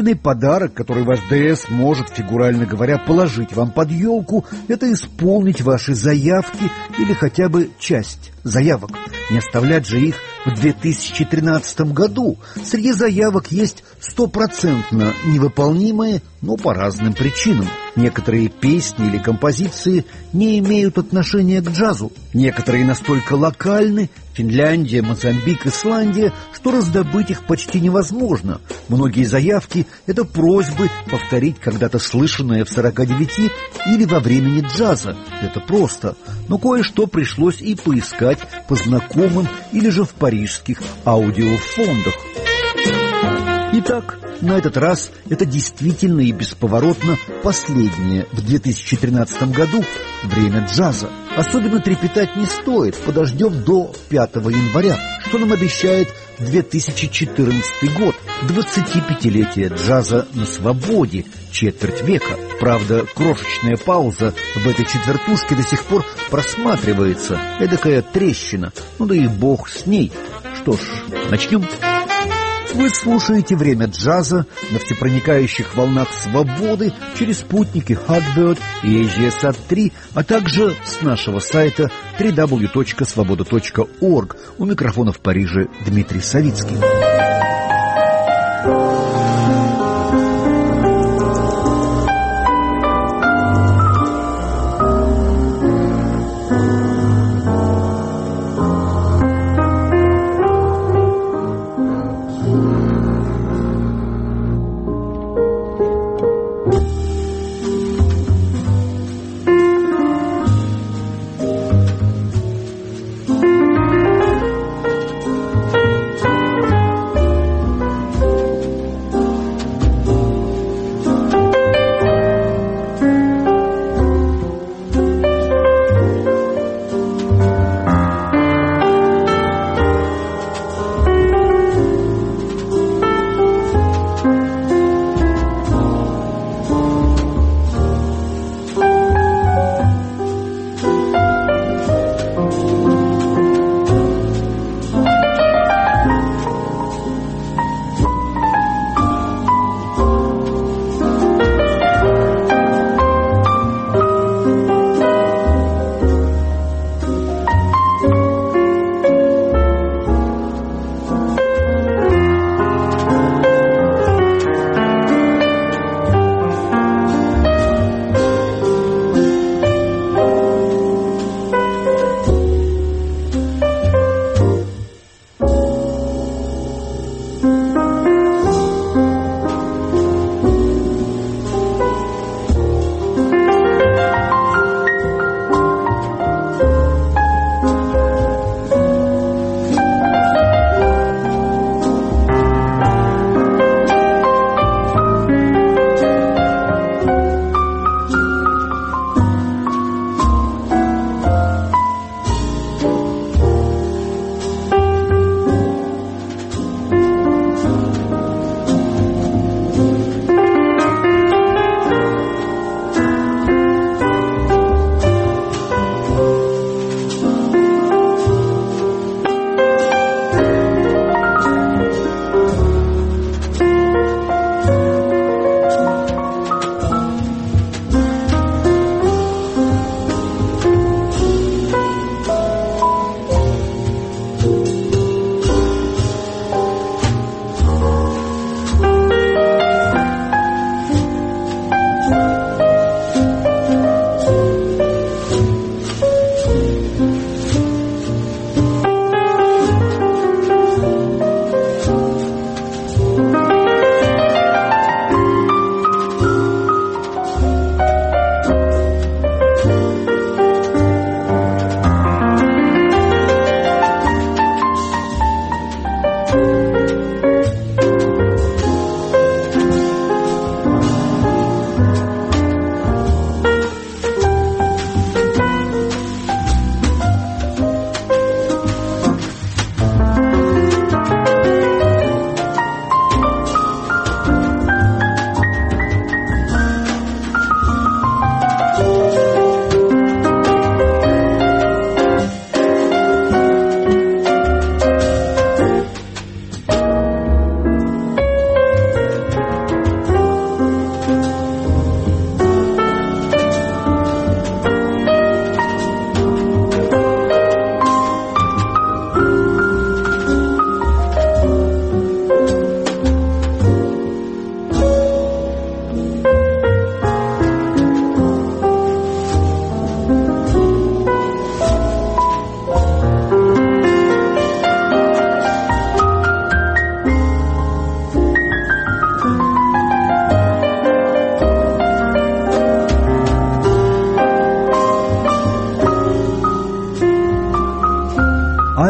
Единственный подарок, который ваш ДС может, фигурально говоря, положить вам под елку, это исполнить ваши заявки или хотя бы часть заявок. Не оставлять же их в 2013 году. Среди заявок есть 100% невыполнимые, но по разным причинам. Некоторые песни или композиции не имеют отношения к джазу. Некоторые настолько локальны — Финляндия, Мозамбик, Исландия — что раздобыть их почти невозможно. Многие заявки — это просьбы повторить когда-то слышанное в 49 или во времени джаза. Это просто. Но кое-что пришлось и поискать по знакомым или же в парижских аудиофондах. Итак, на этот раз это действительно и бесповоротно последнее в 2013 году время джаза. Особенно трепетать не стоит, подождем до 5 января, что нам обещает 2014 год, 25-летие джаза на свободе, четверть века. Правда, крошечная пауза в этой четвертушке до сих пор просматривается, эдакая трещина, ну да и бог с ней. Что ж, начнем. Вы слушаете «Время джаза» на всепроникающих волнах свободы через спутники Hotbird и AsiaSat-3, а также с нашего сайта www.svoboda.org. У микрофона в Париже Дмитрий Савицкий.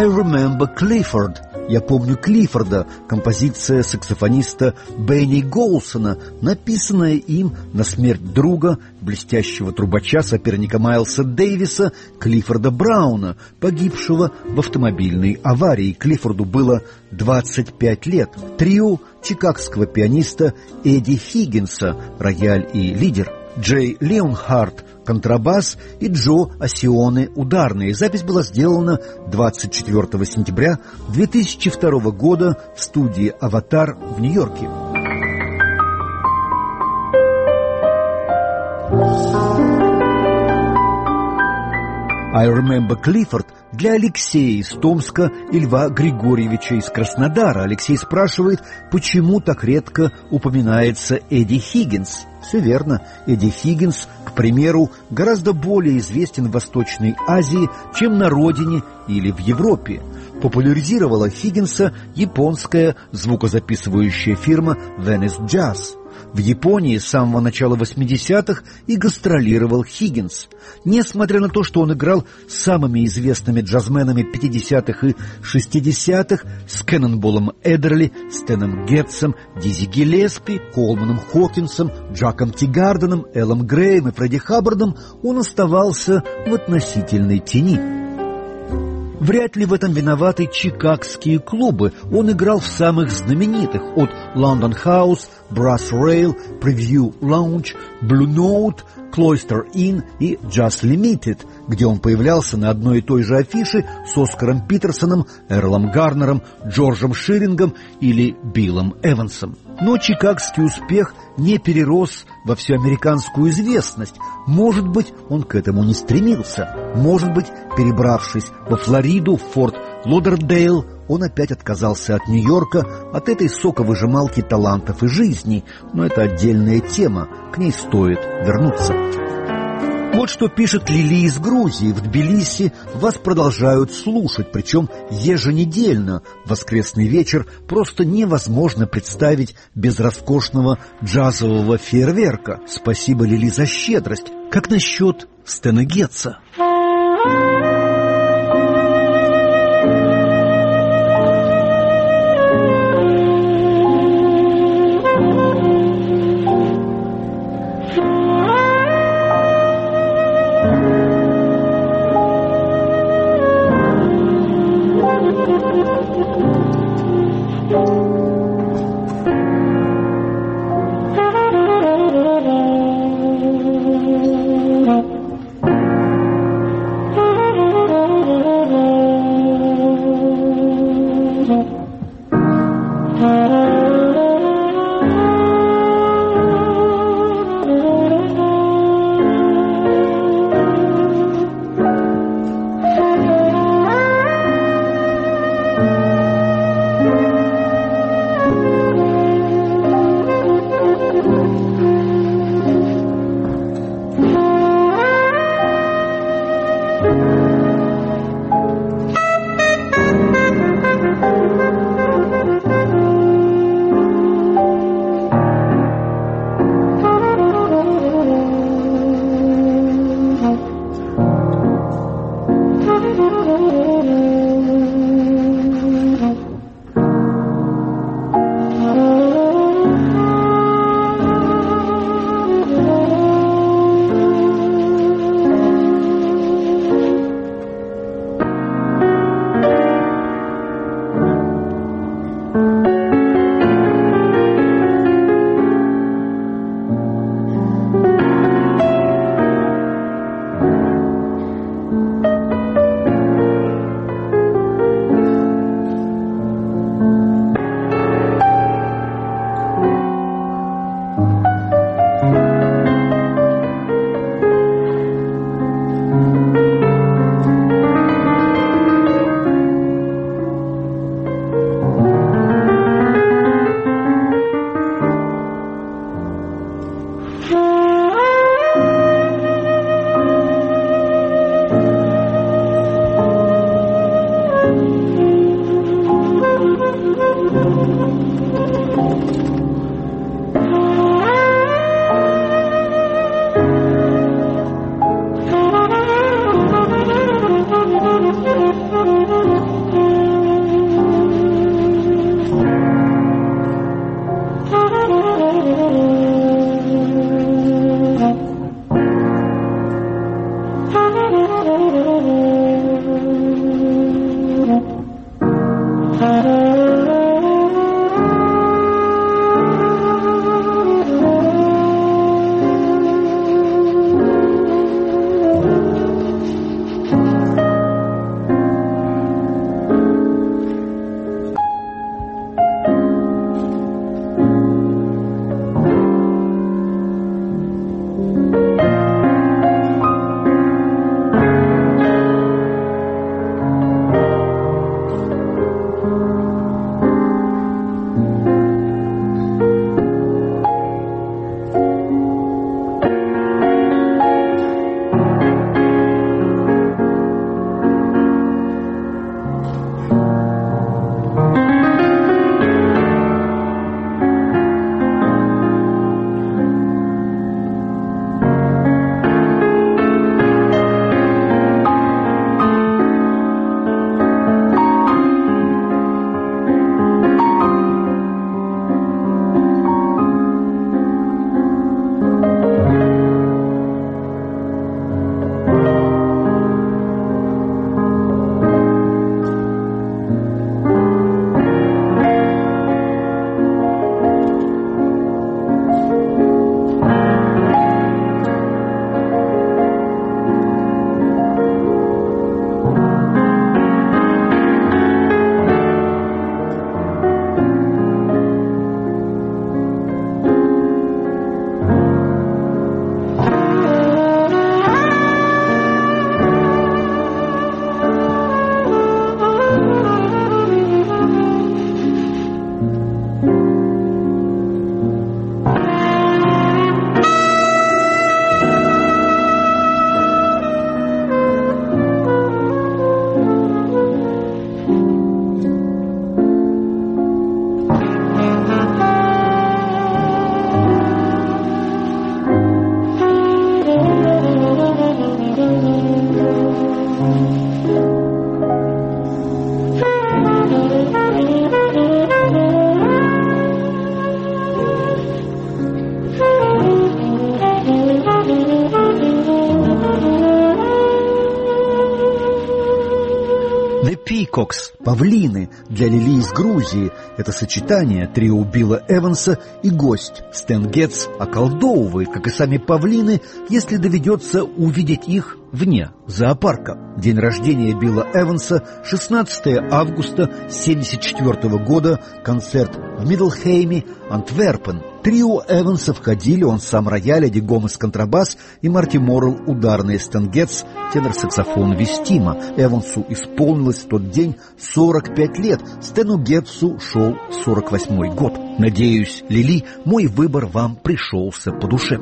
I Remember Clifford. Я помню Клиффорда, композиция саксофониста Бенни Голсона, написанная им на смерть друга, блестящего трубача, соперника Майлса Дэвиса, Клиффорда Брауна, погибшего в автомобильной аварии. Клиффорду было 25 лет. Трио чикагского пианиста Эдди Хиггинса, рояль и лидер, Джей Леонхард, контрабас и Джо Осионе, ударные. Запись была сделана 24 сентября 2002 года в студии «Аватар» в Нью-Йорке. I Remember Clifford для Алексея из Томска и Льва Григорьевича из Краснодара. Алексей спрашивает, почему так редко упоминается Эдди Хиггинс. Все верно. Эдди Хиггинс, к примеру, гораздо более известен в Восточной Азии, чем на родине или в Европе. Популяризировала Хиггинса японская звукозаписывающая фирма Venice Jazz. В Японии с самого начала 80-х и гастролировал Хиггинс. Несмотря на то, что он играл с самыми известными джазменами 50-х и 60-х, с Кэннонболлом Эддерли, Стэном Гетцем, Дизи Гиллеспи, Колманом Хокинсом, Джаком Тигарденом, Эллом Греем и Фредди Хаббардом, он оставался в относительной тени. Вряд ли в этом виноваты чикагские клубы. Он играл в самых знаменитых, от London House, Brass Rail, Preview Lounge, Blue Note, Cloister Inn и Jazz Limited, где он появлялся на одной и той же афише с Оскаром Питерсоном, Эрлом Гарнером, Джорджем Ширингом или Биллом Эвансом. Но чикагский успех не перерос во всеамериканскую известность. Может быть, он к этому не стремился. Может быть, перебравшись во Флориду, в Форт Лодердейл, он опять отказался от Нью-Йорка, от этой соковыжималки талантов и жизни. Но это отдельная тема, к ней стоит вернуться. Вот что пишет Лили из Грузии. В Тбилиси вас продолжают слушать, причем еженедельно. Воскресный вечер просто невозможно представить без роскошного джазового фейерверка. Спасибо, Лили, за щедрость. Как насчет Стэна Гетца? Пикокс, павлины, для Лили из Грузии. Это сочетание трио Билла Эванса и гость Стэн Гетц околдовывает, как и сами павлины, если доведется увидеть их вне зоопарка. День рождения Билла Эванса, 16 августа 1974 года, концерт в Миддлхейме, Антверпен. Трио Эванса входили, он сам рояль, Эдди Гомес контрабас и Марти Моррелл ударные, Стэн Гетц тенор-саксофон вестима. Эвансу исполнилось в тот день 45 лет, Стэну Гетцу шел 48-й год. Надеюсь, Лили, мой выбор вам пришелся по душе.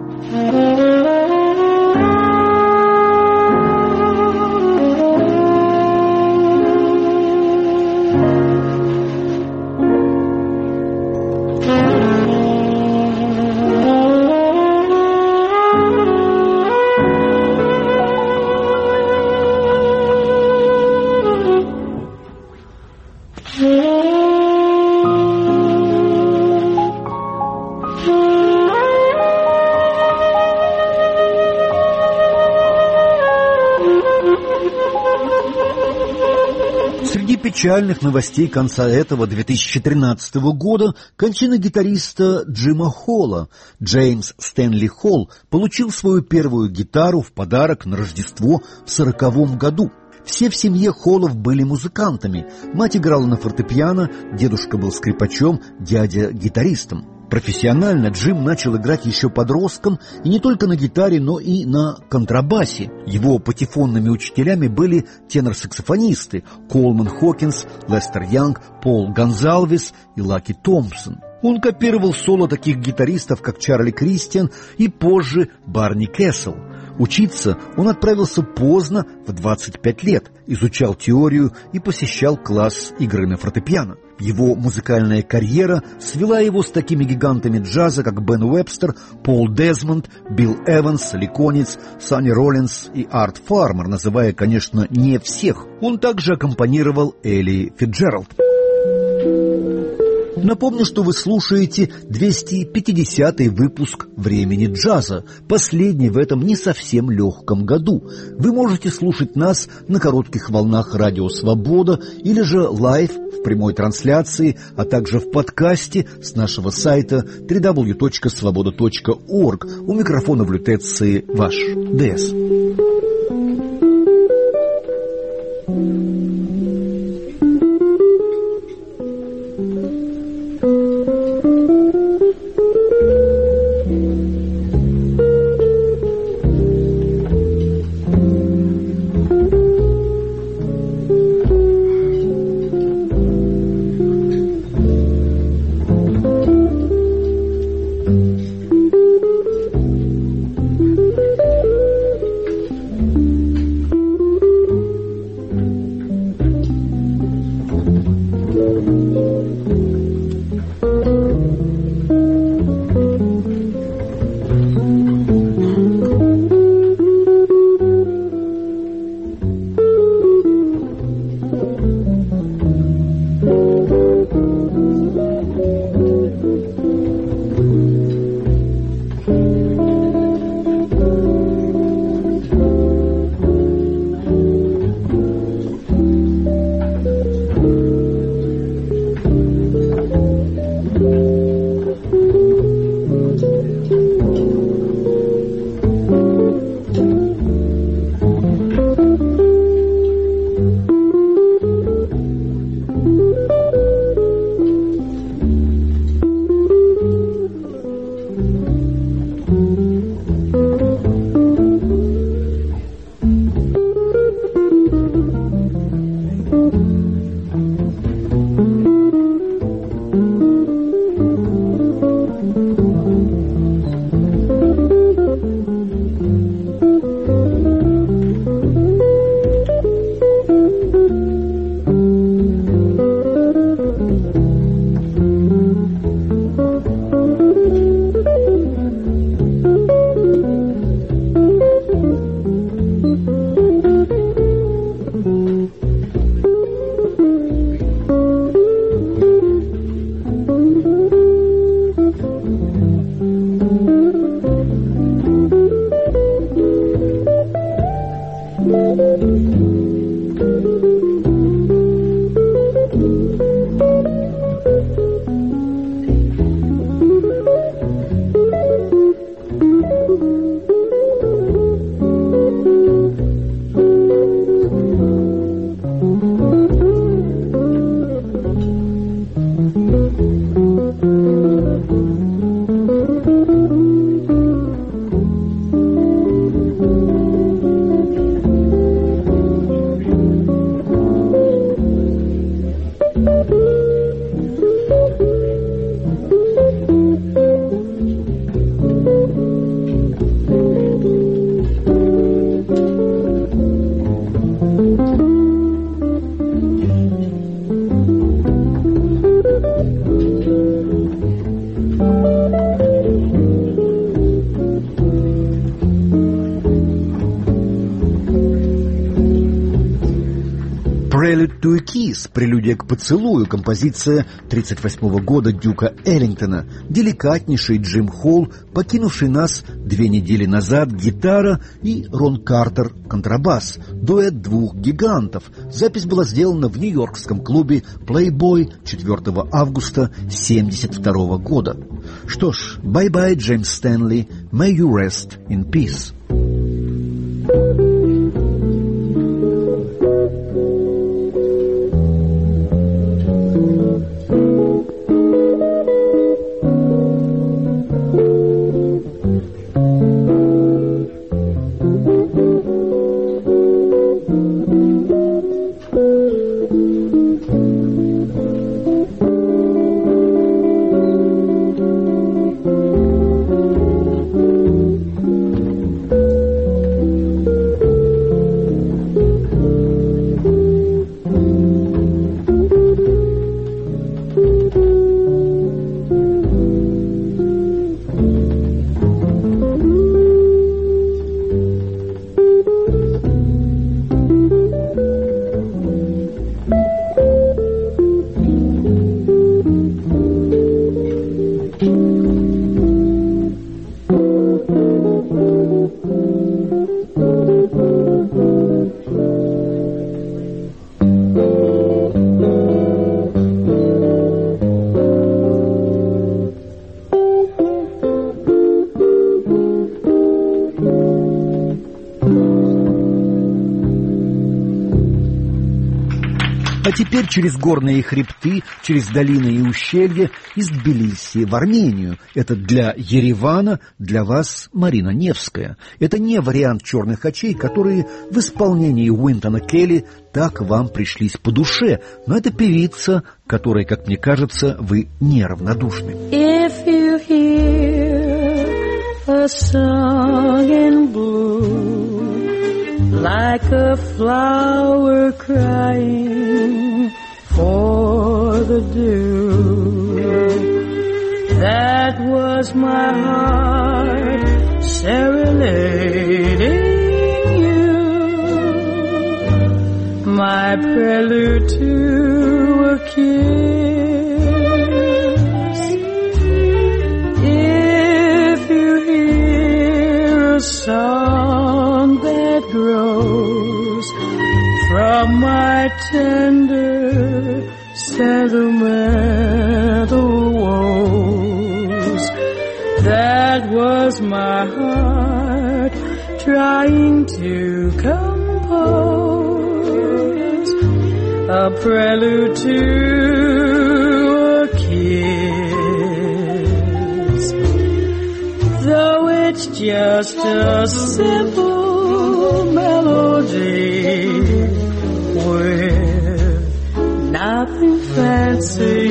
Среди печальных новостей конца этого 2013 года кончина гитариста Джима Холла. Джеймс Стэнли Холл получил свою первую гитару в подарок на Рождество в 1940 году. Все в семье Холлов были музыкантами. Мать играла на фортепиано, дедушка был скрипачом, дядя гитаристом. Профессионально Джим начал играть еще подростком, и не только на гитаре, но и на контрабасе. Его патефонными учителями были тенор-саксофонисты Колман Хокинс, Лестер Янг, Пол Гонсалвес и Лаки Томпсон. Он копировал соло таких гитаристов, как Чарли Кристиан и позже Барни Кессел. Учиться он отправился поздно, в 25 лет, изучал теорию и посещал класс игры на фортепиано. Его музыкальная карьера свела его с такими гигантами джаза, как Бен Уэбстер, Пол Дезмонд, Билл Эванс, Ли Конитс, Санни Роллинс и Арт Фармер, называя, конечно, не всех. Он также аккомпанировал Элли Фицджеральд. Напомню, что вы слушаете 250-й выпуск «Времени джаза», последний в этом не совсем легком году. Вы можете слушать нас на коротких волнах «Радио Свобода» или же лайв в прямой трансляции, а также в подкасте с нашего сайта www.svoboda.org. У микрофона в лютеции ваш ДС. «Прелюдия к поцелую», композиция 1938 года Дюка Эллингтона, деликатнейший Джим Холл, покинувший нас 2 недели назад, гитара, и Рон Картер, контрабас, дуэт двух гигантов. Запись была сделана в нью-йоркском клубе Playboy 4 августа 1972 года. Что ж, bye-bye, Джеймс Стэнли, may you rest in peace. А теперь через горные хребты, через долины и ущелья из Тбилиси в Армению. Это для Еревана, для вас Марина Невская. Это не вариант «Черных очей», которые в исполнении Уинтона Келли так вам пришлись по душе. Но это певица, которой, как мне кажется, вы неравнодушны. If you hear a song in blue, like a flower crying for the dew, that was my heart serenading you, my prelude to a kiss. If you hear a song that grows from my tender sentimental woes, that was my heart trying to compose a prelude to a kiss. Though it's just a simple melody with nothing fancy,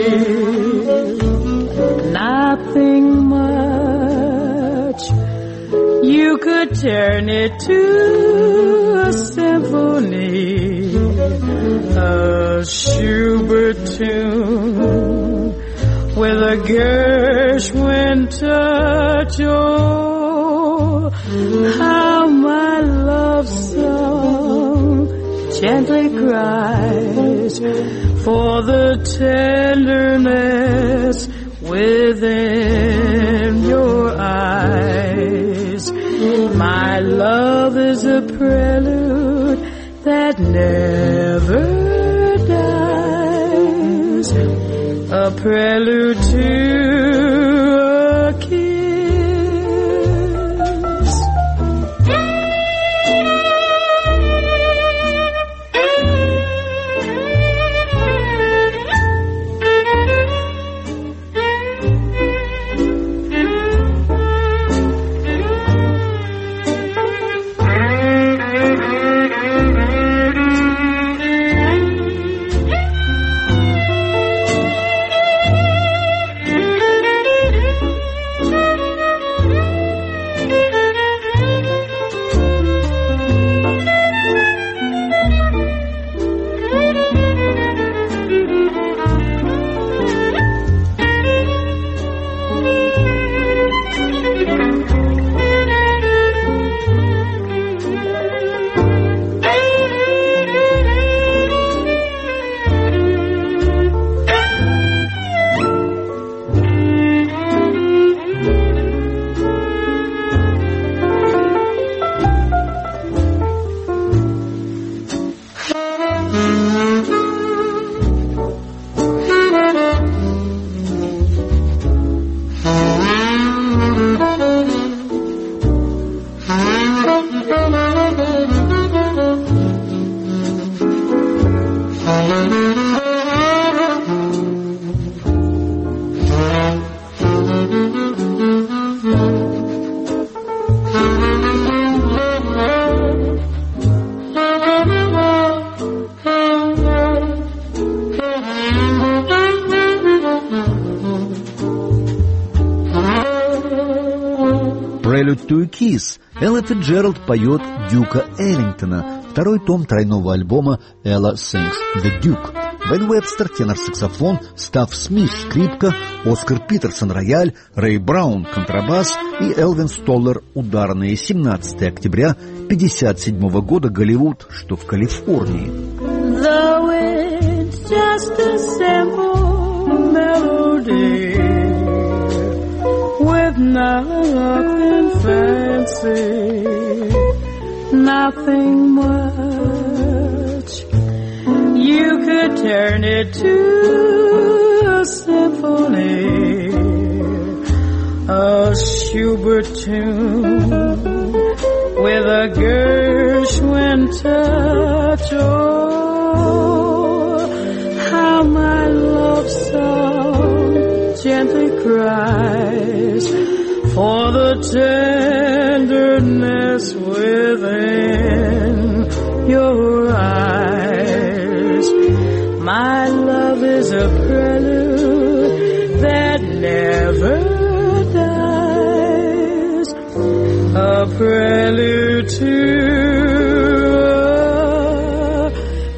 nothing much, you could turn it to a symphony, a Schubert tune with a Gershwin touch. Oh, how my love song gently cries for the tenderness within your eyes. My love is a prelude that never dies, a prelude to a kiss. «Prelude to a Kiss». Элла Фицджеральд поет Дюка Эллингтона, второй том тройного альбома «Ella Sings the Duke». Бен Уэбстер — тенор-саксофон, Став Смит — скрипка, Оскар Питерсон — рояль, Рэй Браун — контрабас и Элвин Столлер — ударные. 17 октября 1957 года, Голливуд, что в Калифорнии. Though it's just a simple melody with nothing fancy, nothing much, you could turn it to a symphony, a Schubert tune with a Gershwin touch. Oh, sound gently cries for the tenderness within your eyes. My love is a prelude that never dies, a prelude to a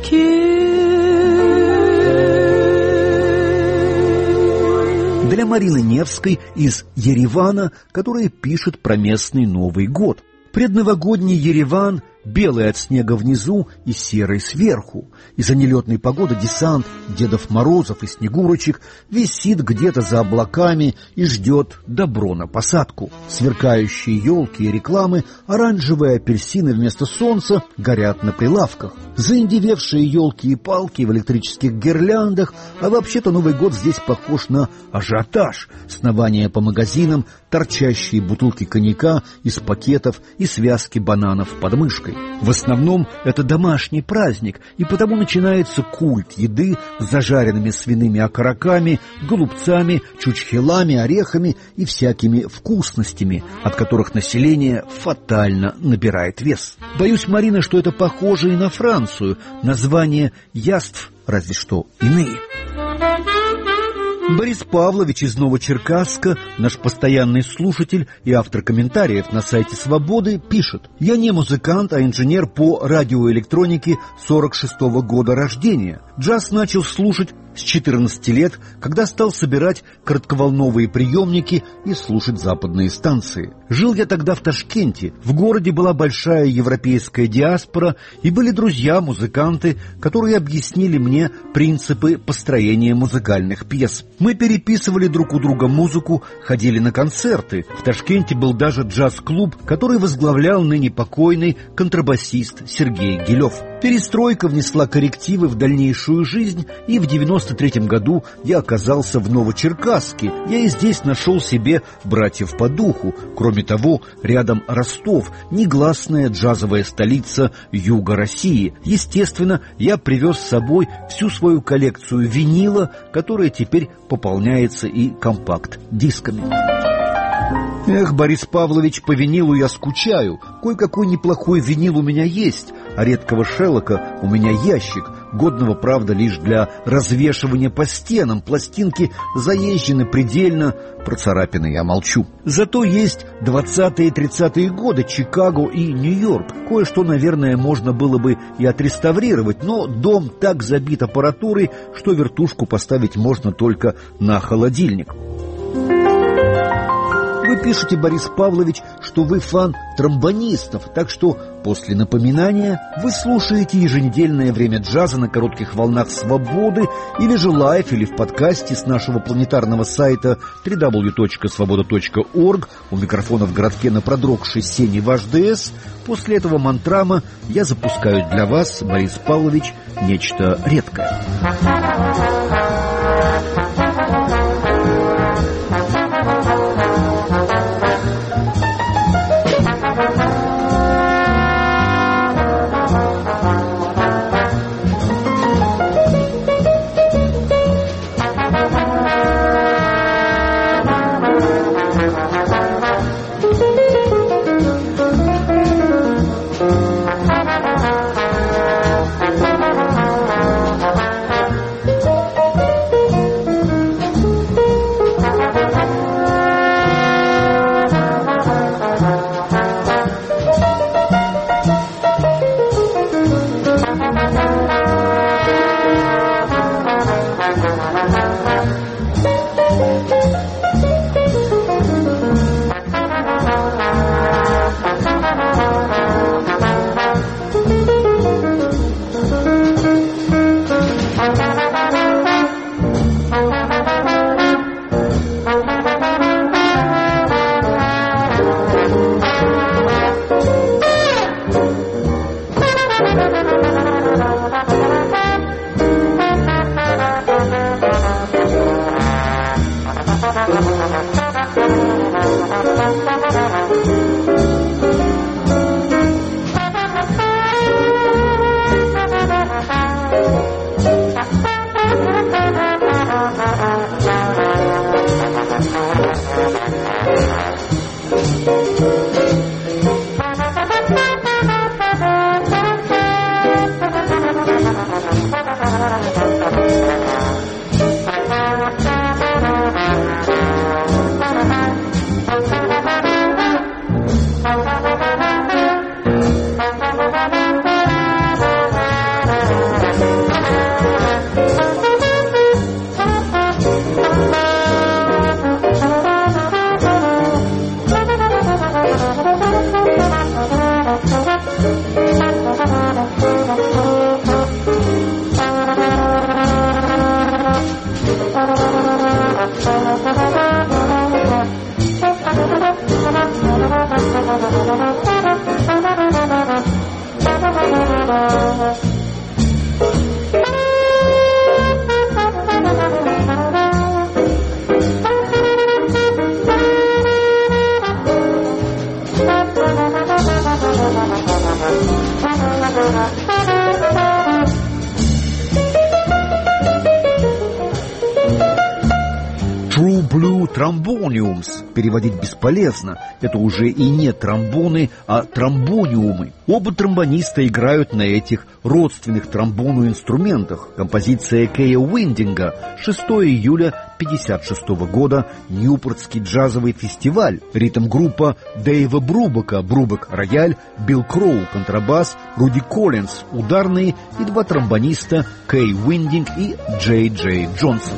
kiss. Для Марины Невской из Еревана, которая пишет про местный Новый год. Предновогодний Ереван белый от снега внизу и серый сверху. Из-за нелетной погоды десант Дедов Морозов и Снегурочек висит где-то за облаками и ждет добро на посадку. Сверкающие елки и рекламы, оранжевые апельсины вместо солнца горят на прилавках. Заиндевевшие елки и палки в электрических гирляндах, а вообще-то Новый год здесь похож на ажиотаж. Снование по магазинам, торчащие бутылки коньяка из пакетов и связки бананов под мышкой. В основном это домашний праздник, и потому начинается культ еды с зажаренными свиными окороками, голубцами, чучхелами, орехами и всякими вкусностями, от которых население фатально набирает вес. Боюсь, Марина, что это похоже и на Францию. Названия яств разве что иные. Борис Павлович из Новочеркасска, наш постоянный слушатель и автор комментариев на сайте «Свободы», пишет: «Я не музыкант, а инженер по радиоэлектронике 46-го года рождения. Джаз начал слушать с 14 лет, когда стал собирать коротковолновые приемники и слушать западные станции. Жил я тогда в Ташкенте. В городе была большая европейская диаспора, и были друзья-музыканты, которые объяснили мне принципы построения музыкальных пьес. Мы переписывали друг у друга музыку, ходили на концерты. В Ташкенте был даже джаз-клуб, который возглавлял ныне покойный контрабасист Сергей Гилев. Перестройка внесла коррективы в дальнейшую жизнь, и в 93-м году я оказался в Новочеркасске. Я и здесь нашел себе братьев по духу. Кроме того, рядом Ростов, негласная джазовая столица юга России. Естественно, я привез с собой всю свою коллекцию винила, которая теперь пополняется и компакт-дисками». Эх, Борис Павлович, по винилу я скучаю. Кое-какой неплохой винил у меня есть, а редкого Шеллока у меня ящик, годного, правда, лишь для развешивания по стенам. Пластинки заезжены предельно, про царапины я молчу. Зато есть 20-е и 30-е годы, Чикаго и Нью-Йорк. Кое-что, наверное, можно было бы и отреставрировать, но дом так забит аппаратурой, что вертушку поставить можно только на холодильник. Вы пишете, Борис Павлович, что вы фан тромбонистов, так что после напоминания вы слушаете еженедельное время джаза на коротких волнах «Свободы» или же лайв, или в подкасте с нашего планетарного сайта www.svoboda.org. У микрофона в городке на продрогшей сене ваш ДС. После этого мантрама я запускаю для вас, Борис Павлович, нечто редкое. True Blue Tromboniums переводить бесполезно. Это уже и не тромбоны, а тромбониумы. Оба тромбониста играют на этих родственных тромбону инструментах. Композиция Кэя Уиндинга, 6 июля 1956 года, Ньюпортский джазовый фестиваль. Ритм-группа Дэйва Брубака, Брубак рояль, Билл Кроу контрабас, Руди Коллинз ударные и два тромбониста Кэй Уиндинг и Джей Джей Джонсон.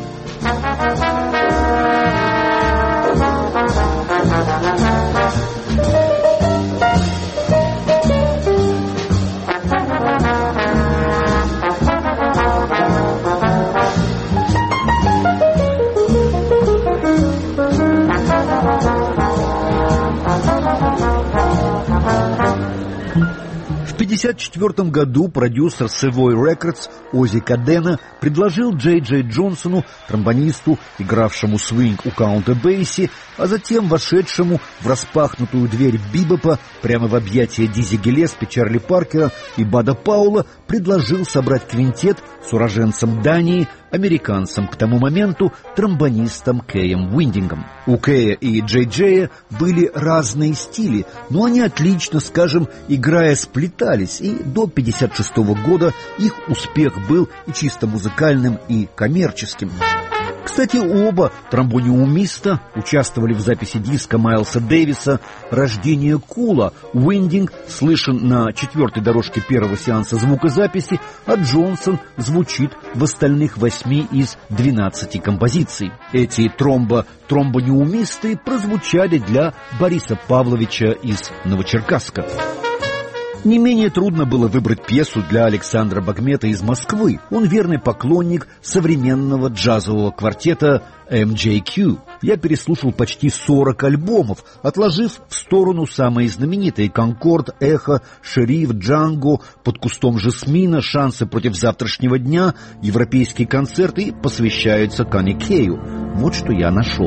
В 1954 году продюсер Savoy Records Оззи Кадена предложил Джей Джей Джонсону, тромбонисту, игравшему свинг у Каунта Бейси, а затем вошедшему в распахнутую дверь бибопа прямо в объятия Дизи Гиллеспи, Чарли Паркера и Бада Паула, предложил собрать квинтет с уроженцем Дании, американцем, к тому моменту тромбонистом Кэем Уиндингом. У Кэя и Джей Джея были разные стили, но они отлично, скажем, играя, сплетались, и до 1956 года их успех был и чисто музыкальным, и коммерческим. Кстати, оба тромбониумиста участвовали в записи диска Майлса Дэвиса «Рождение Кула». Уиндинг слышен на 4-й дорожке первого сеанса звукозаписи, а Джонсон звучит в остальных 8 из 12 композиций. Эти тромбониумисты прозвучали для Бориса Павловича из Новочеркасска. Не менее трудно было выбрать пьесу для Александра Багмета из Москвы. Он верный поклонник современного джазового квартета MJQ. Я переслушал почти 40 альбомов, отложив в сторону самые знаменитые: «Конкорд», «Эхо», «Шериф», «Джанго», «Под кустом жасмина», «Шансы против завтрашнего дня», «Европейский концерт» и посвящаются Канни Кэю. Вот что я нашел.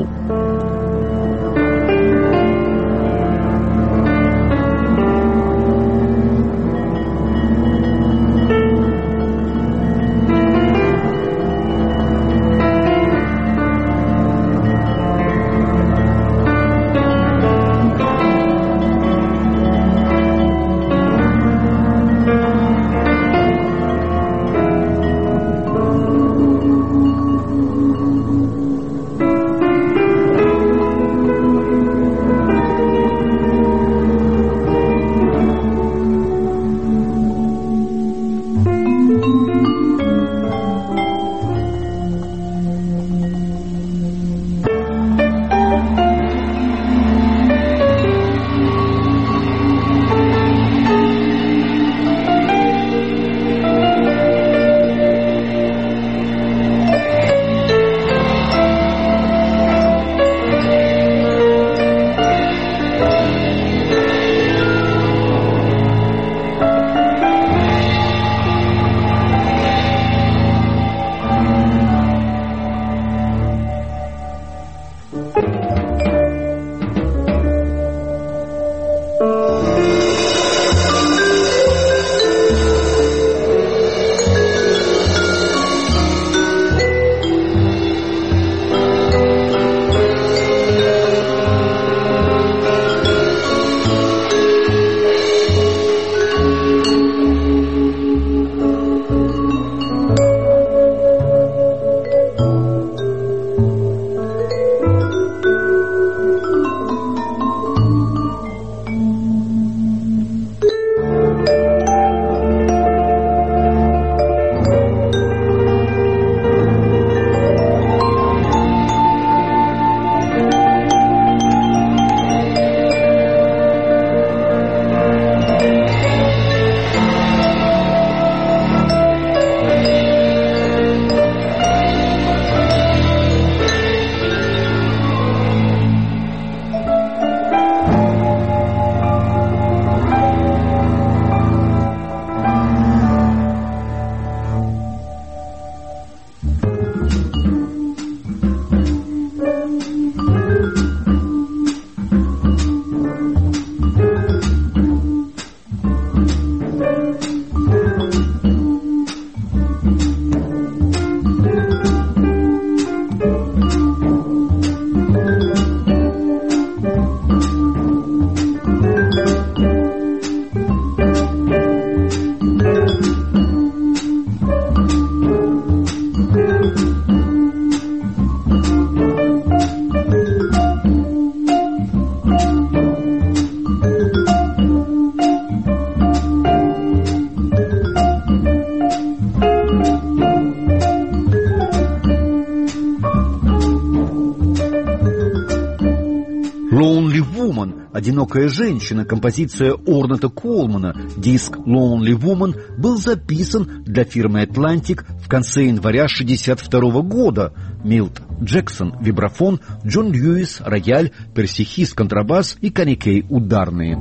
«Одинокая женщина», композиция Орната Колмана, диск «Lonely Woman» был записан для фирмы «Atlantic» в конце января 1962 года. Милт Джексон – вибрафон, Джон Льюис – рояль, Перси Хис – контрабас и Конни Кей – ударные.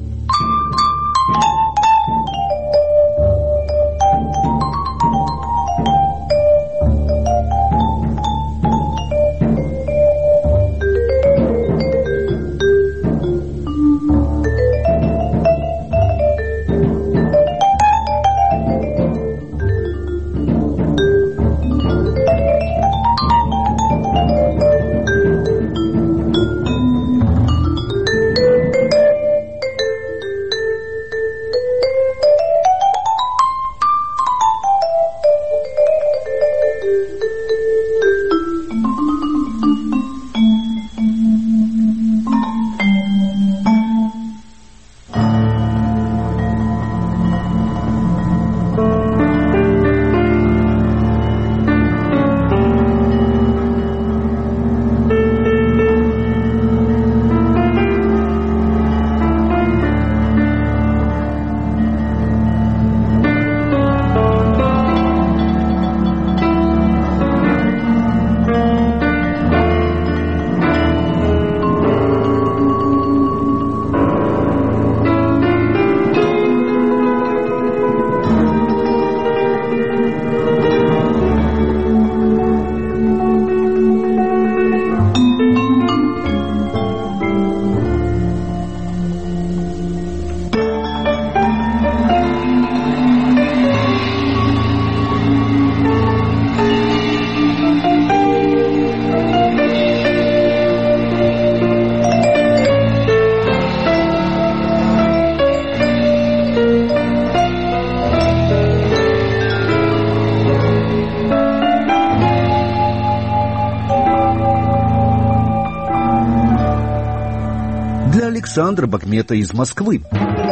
Александра Бакмета из Москвы.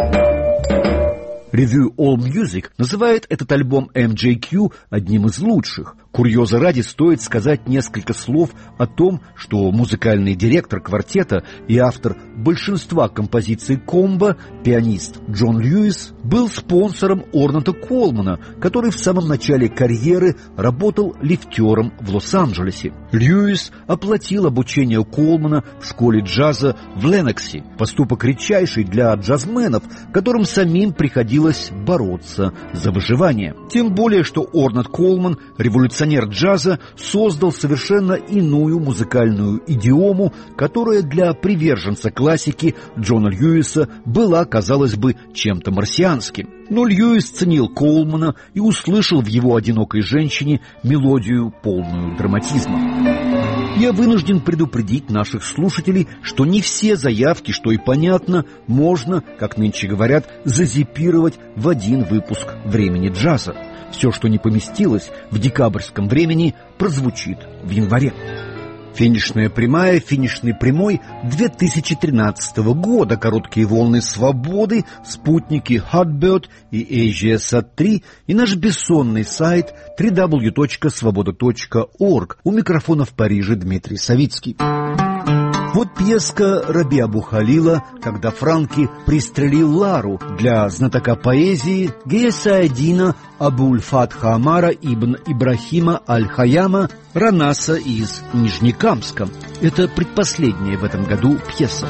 Review All Music называет этот альбом MJQ одним из лучших. Курьеза ради стоит сказать несколько слов о том, что музыкальный директор квартета и автор большинства композиций комбо, пианист Джон Льюис, был спонсором Орната Колмана, который в самом начале карьеры работал лифтером в Лос-Анджелесе. Льюис оплатил обучение Колмана в школе джаза в Леноксе, поступок редчайший для джазменов, которым самим приходилось бороться за выживание. Тем более, что Орнат Колман, революционер джаза, создал совершенно иную музыкальную идиому, которая для приверженца классики Джона Льюиса была, казалось бы, чем-то марсианским. Но Льюис ценил Колмана и услышал в его «Одинокой женщине» мелодию, полную драматизма. Я вынужден предупредить наших слушателей, что не все заявки, что и понятно, можно, как нынче говорят, зазипировать в один выпуск «Времени джаза». Все, что не поместилось в декабрьском времени, прозвучит в январе. Финишная прямая, финишный прямой 2013 года, короткие волны свободы, спутники Hotbird и AsiaSat-3 и наш бессонный сайт www.svoboda.org. У микрофона в Париже Дмитрий Савицкий. Вот пьеска Раби Абу Халила «Когда Франки пристрелил Лару» для знатока поэзии Гейсаэдина Абуль-Фатха Амара ибн Ибрахима Аль-Хаяма Ранаса из Нижнекамска. Это предпоследняя в этом году пьеса.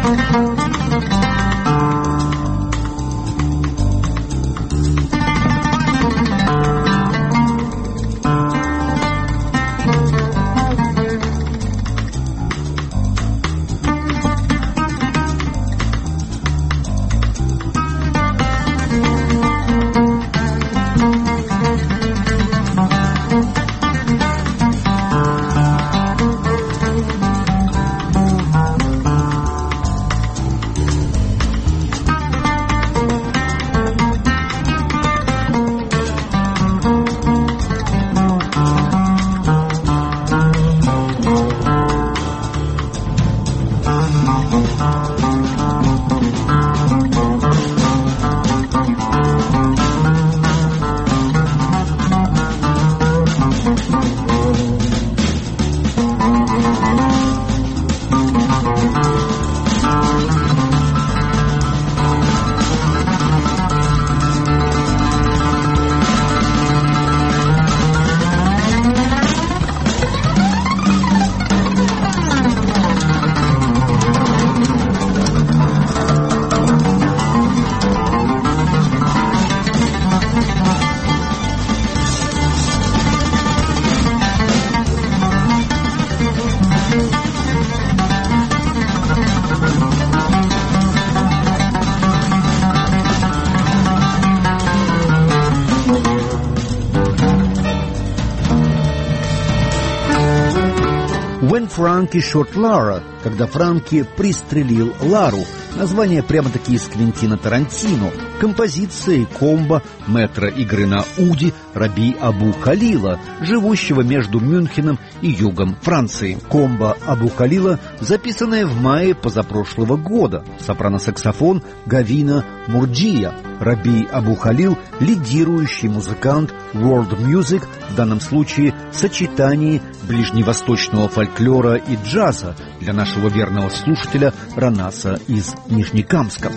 «When Frankie shot Lara», когда Франки пристрелил Лару, название прямо-таки из Квентина Тарантино, композиция и комбо мэтра игры на уди Раби Абу Халила, живущего между Мюнхеном и югом Франции. Комбо Абу Халила, записанное в мае позапрошлого года. Сопрано-саксофон Гавина Мурджия. Раби Абу Халил – лидирующий музыкант World Music, в данном случае сочетание ближневосточного фольклора и джаза, для нашего верного слушателя Ранаса из Нижнекамска.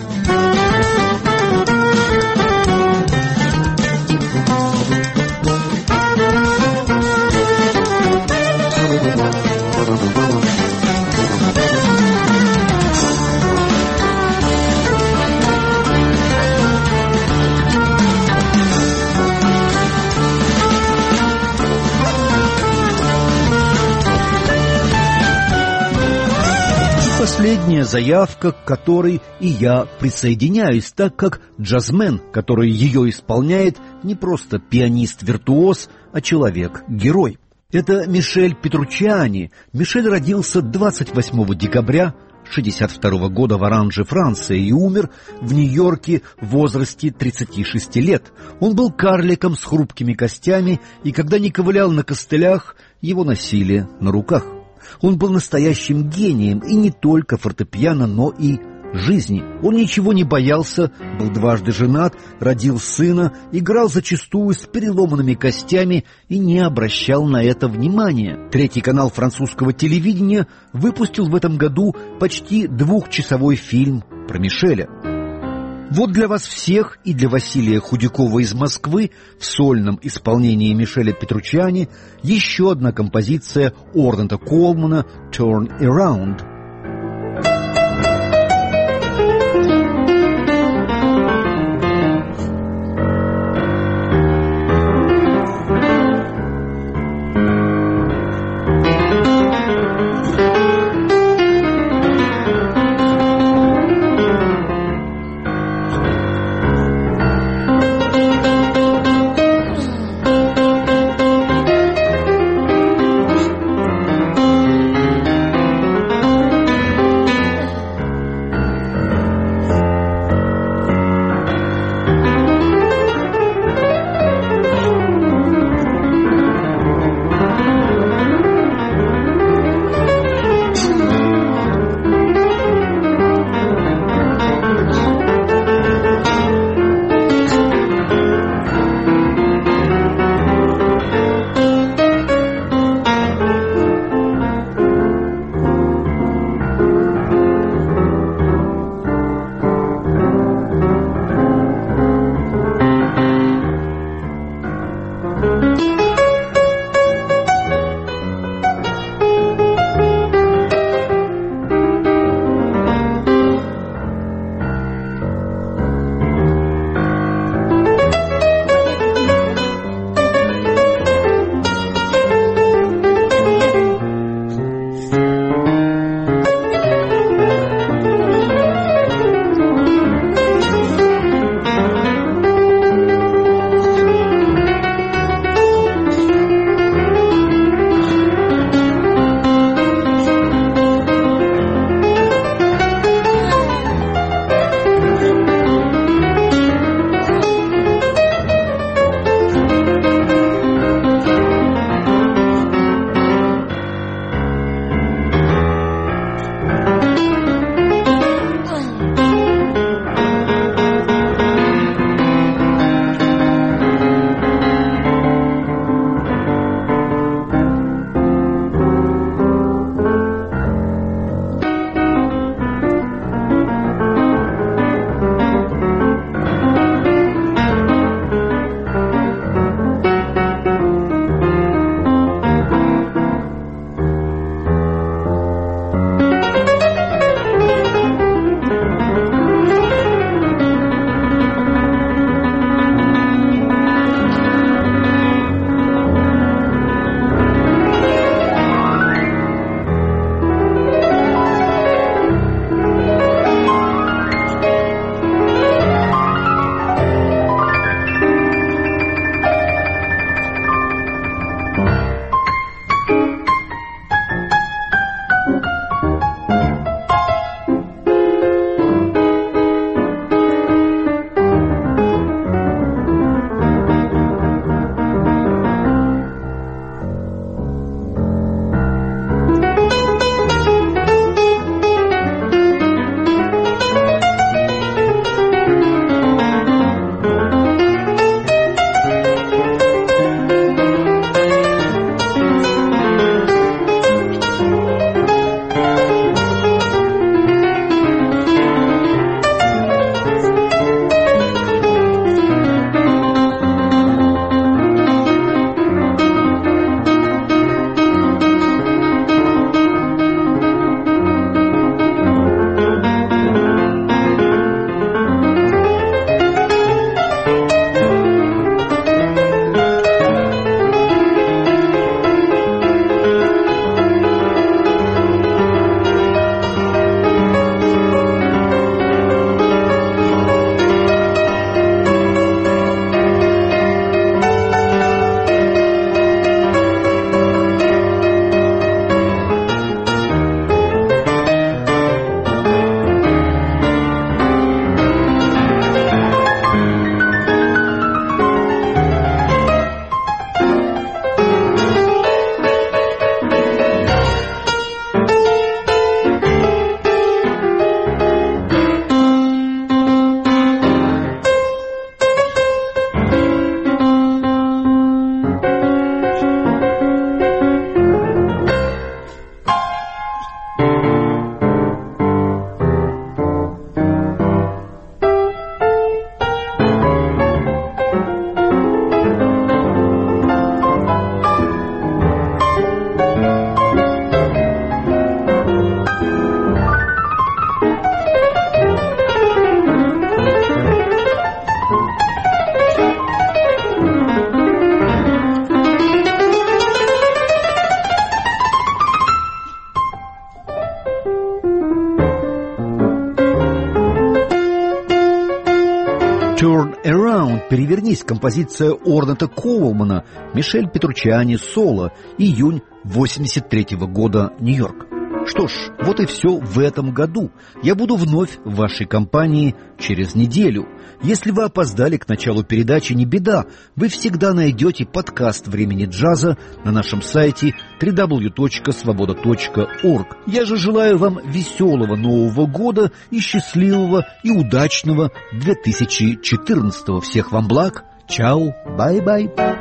Последняя заявка, к которой и я присоединяюсь, так как джазмен, который ее исполняет, не просто пианист-виртуоз, а человек-герой. Это Мишель Петруччиани. Мишель родился 28 декабря 1962 года в Оранже, Франция, и умер в Нью-Йорке в возрасте 36 лет. Он был карликом с хрупкими костями, и когда не ковылял на костылях, его носили на руках. Он был настоящим гением, и не только фортепиано, но и жизни. Он ничего не боялся, был дважды женат, родил сына, играл зачастую с переломанными костями и не обращал на это внимания. Третий канал французского телевидения выпустил в этом году почти 2-часовой фильм про Мишеля. Вот для вас всех и для Василия Худякова из Москвы в сольном исполнении Мишеля Петруччиани еще одна композиция Орнета Колмана «Turn Around». Turn Around, перевернись, композиция Орнета Коулмана, Мишель Петруччиани, соло, июнь 1983 года, Нью-Йорк. Что ж, вот и все в этом году. Я буду вновь в вашей компании через неделю. Если вы опоздали к началу передачи, не беда. Вы всегда найдете подкаст «Времени джаза» на нашем сайте www.svoboda.org. Я же желаю вам веселого Нового года и счастливого и удачного 2014. Всех вам благ. Чао. Бай-бай.